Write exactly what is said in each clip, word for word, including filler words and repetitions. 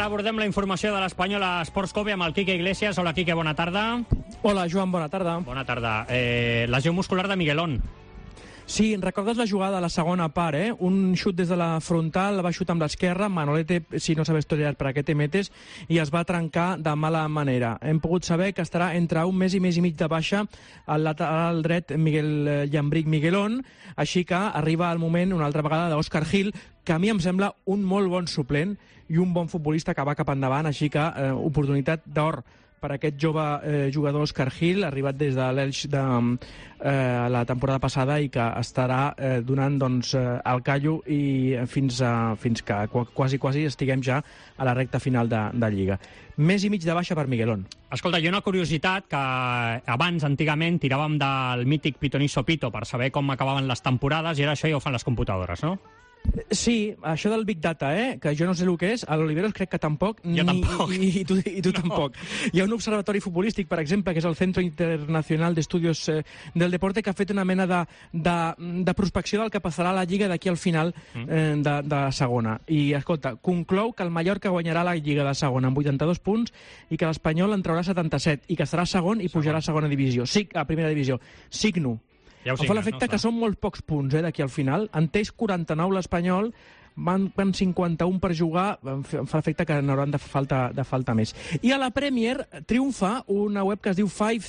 abordem la informació de l'Espanyol a Sports Kobe amb el Quique Iglesias. Hola, Quique, bona tarda. Hola, Joan, bona tarda. Bona tarda. Eh, lesió muscular de Miguelón. Sí, recordes la jugada de la segona part, eh? Un xut des de la frontal, va xutar amb l'esquerra, Manolete, si no sabes estudiar per a què te metes, i es va trencar de mala manera. Hem pogut saber que estarà entre un mes i mes i mig de baixa al lateral dret Miguel Llambric Miguelón, així que arriba el moment una altra vegada d'Òscar Gil, que a mi em sembla un molt bon suplent i un bon futbolista que va cap endavant, així que eh, oportunitat d'or per aquest jove eh, jugador Òscar Gil, arribat des de l'Elx de eh, la temporada passada i que estarà eh, donant doncs, eh, el callo i fins, a, fins que quasi, quasi estiguem ja a la recta final de, de Lliga. Més i mig de baixa per Miguelón. Escolta, hi ha una curiositat que abans, antigament, tiràvem del mític Pitonisso Pito per saber com acabaven les temporades i ara això ja ho fan les computadores, no? Sí, això del Big Data, eh? Que jo no sé el que és, a l'Oliveros crec que tampoc, jo ni, tampoc. I, i tu, i tu no. tampoc. Hi ha un observatori futbolístic, per exemple, que és el Centro Internacional d'Estudios eh, del Deporte, que ha fet una mena de, de, de prospecció del que passarà a la Lliga d'aquí al final eh, de, de segona. I, escolta, conclou que el Mallorca guanyarà la Lliga de segona amb vuitanta-dos punts i que l'Espanyol en traurà setanta-set i que serà segon i pujarà a segona divisió. Sí, a primera divisió. Signo. Ja em fa l'efecte no, que són molt pocs punts eh, d'aquí al final. En té quaranta-nou l'Espanyol, van, van cinquanta-un per jugar, em fa l'efecte que n'hauran de falta, de falta més. I a la Premier triomfa una web que es diu cinc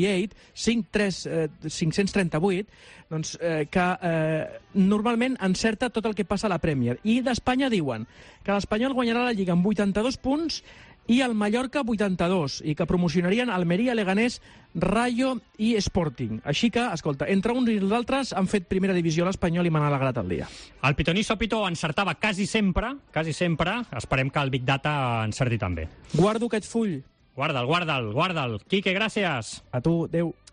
cents trenta-vuit, doncs, eh, que eh, normalment encerta tot el que passa a la Premier. I d'Espanya diuen que l'Espanyol guanyarà la Lliga amb vuitanta-dos punts i el Mallorca vuitanta-dos, i que promocionarien Almeria, Leganés, Rayo i Sporting. Així que, escolta, entre uns i els altres han fet primera divisió a l'Espanyol i m'han alegrat el dia. El Pitonisso Pito encertava quasi sempre, quasi sempre. Esperem que el Big Data encerti també. Guardo aquest full. Guarda'l, guarda'l, guarda'l. Quique, gràcies. A tu, adéu.